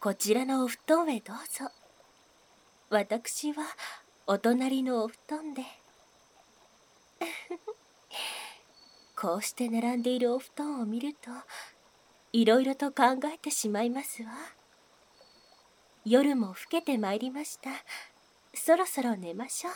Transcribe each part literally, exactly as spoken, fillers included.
こちらのお布団へどうぞ。私はお隣のお布団で。こうして並んでいるお布団を見ると、いろいろと考えてしまいますわ。夜も更けてまいりました。そろそろ寝ましょう。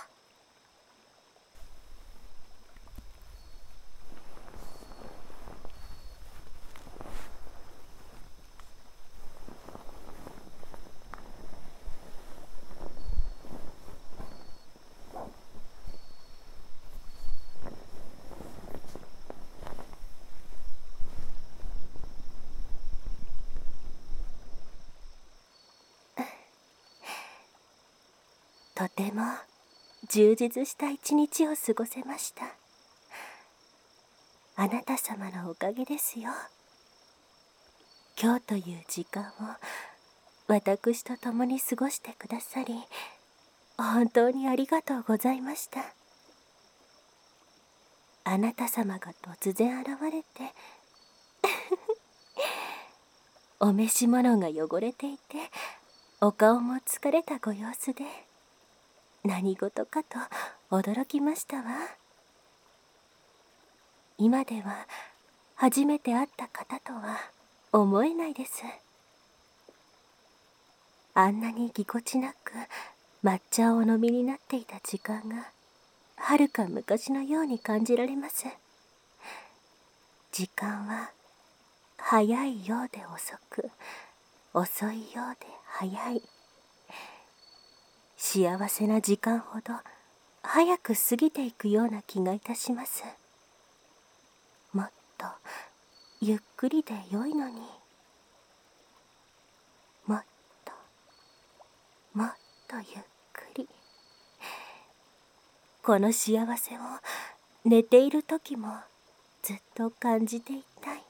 とても充実した一日を過ごせました。あなた様のおかげですよ。今日という時間を私と共に過ごしてくださり、本当にありがとうございました。あなた様が突然現れてお召し物が汚れていて、お顔も疲れたご様子で、何事かと驚きましたわ。今では初めて会った方とは思えないです。あんなにぎこちなく抹茶をお飲みになっていた時間がはるか昔のように感じられます。時間は早いようで遅く、遅いようで早い。幸せな時間ほど早く過ぎていくような気がいたします。もっとゆっくりでよいのに。もっともっとゆっくり。この幸せを寝ている時もずっと感じていたい。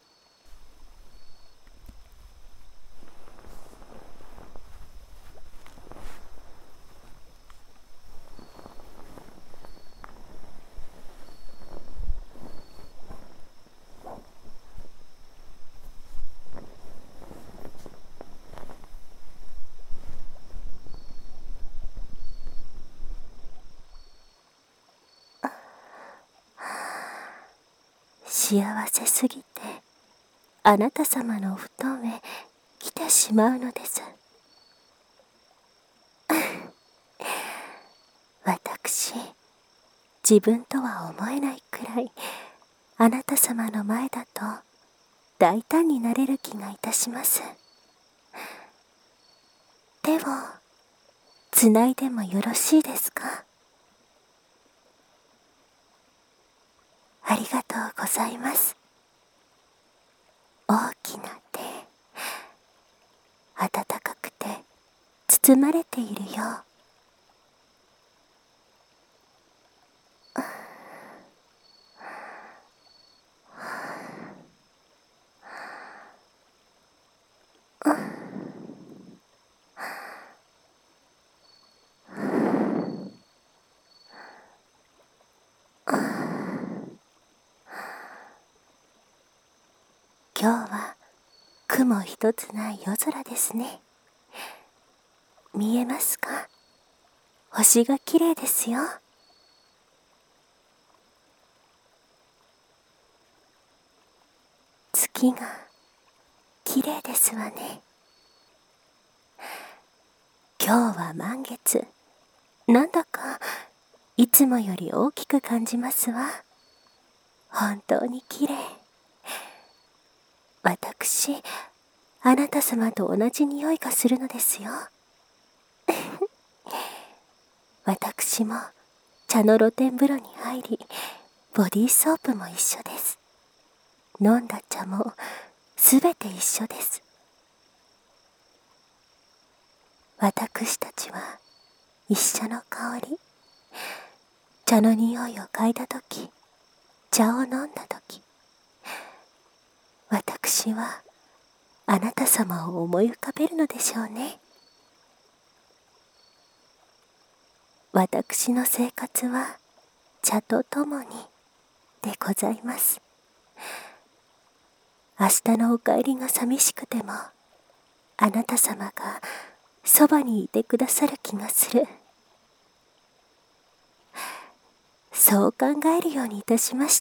幸せすぎてあなた様のお布団へ来てしまうのです。私、自分とは思えないくらいあなた様の前だと大胆になれる気がいたします。手をつないでもよろしいですか？ありがとうございます。大きな手、温かくて包まれているよう。今日は雲一つない夜空ですね。見えますか？星がきれいですよ。月がきれいですわね。今日は満月。なんだかいつもより大きく感じますわ。本当にきれい。私、あなた様と同じ匂いがするのですよ。私も茶の露天風呂に入り、ボディーソープも一緒です。飲んだ茶もすべて一緒です。私たちは一緒の香り。茶の匂いを嗅いだとき、茶を飲んだとき、私はあなた様を思い浮かべるのでしょうね。私の生活は茶とともにでございます。明日のお帰りが寂しくても、 あなた様がそばにいてくださる気がする。そう考えるようにいたしました。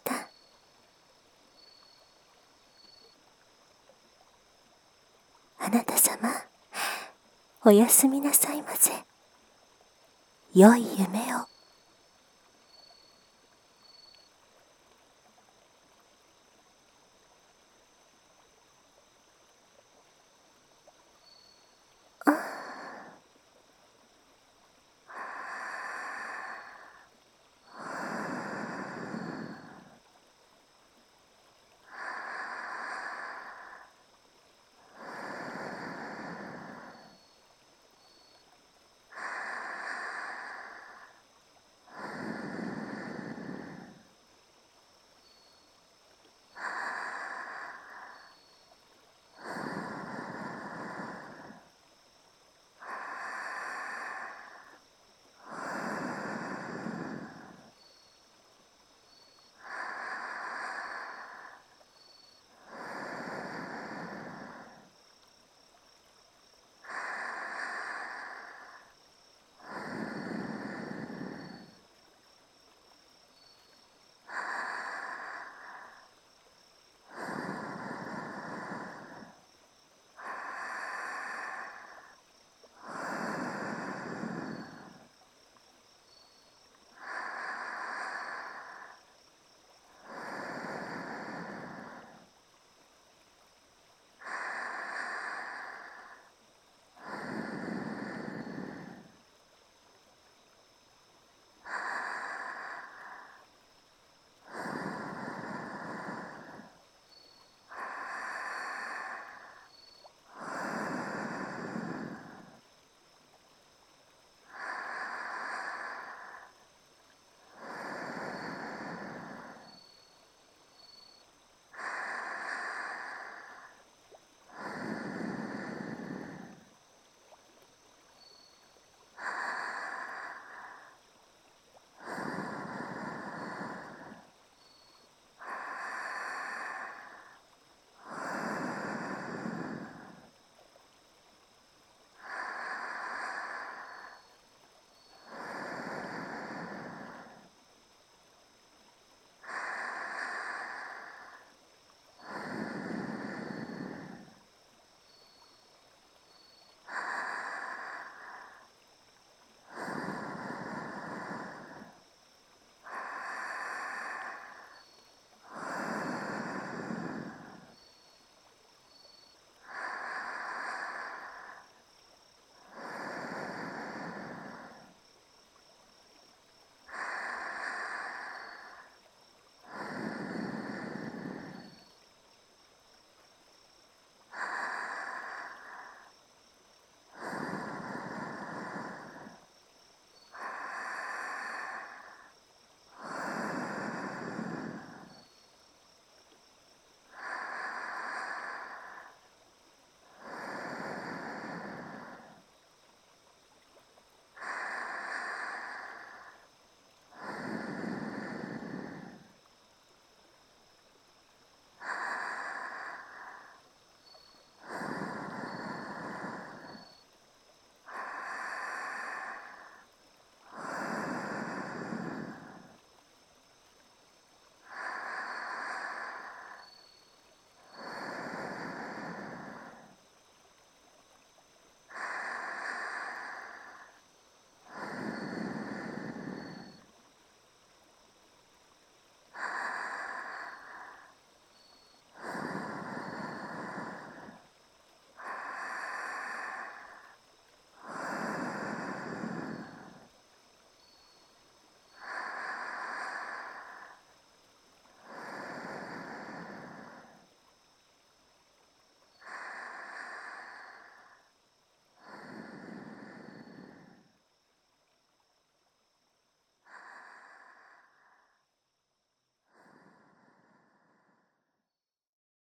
あなた様、おやすみなさいませ。良い夢を。